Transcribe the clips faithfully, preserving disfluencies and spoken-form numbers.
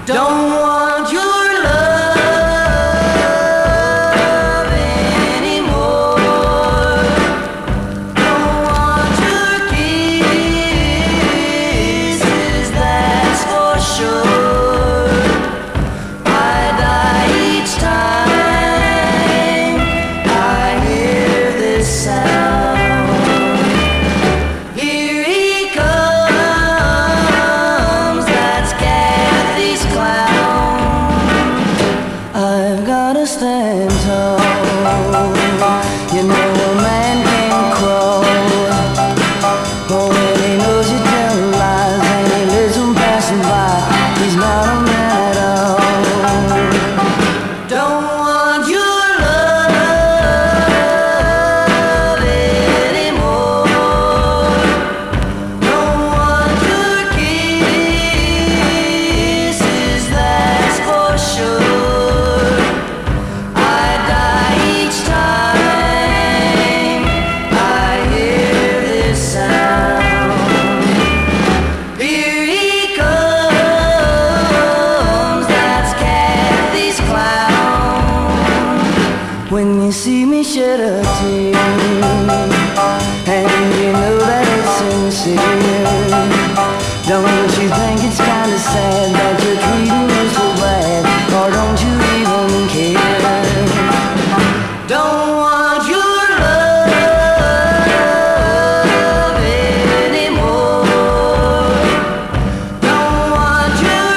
Don't want your love anymore. Don't want your kisses, that's for sure. I die each time I hear this sound. Here he comes, that's Kathy's clown. I've gotta stand tall. You know a man can crawl. Oh, when he knows you tell lies and he lives on passing by, he's not a man at all. Don't want your love anymore. Don't want your kisses, that's for sure. I die each time I hear this sound. Here he comes, that's Kathy's clown. When you see me shed a tear, and you know that it's sincere, don't you think it's kinda sad that you're treating me so bad? Or don't you even care? Don't want your love anymore. Don't want your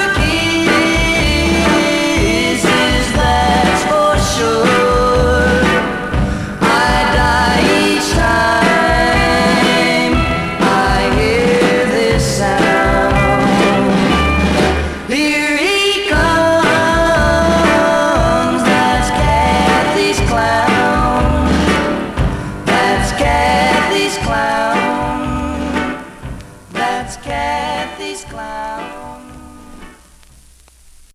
kisses, that's for sure. I die each time I hear this sound. Here he comes, that's Kathy's clown. That's Kathy's clown. That's Kathy's clown.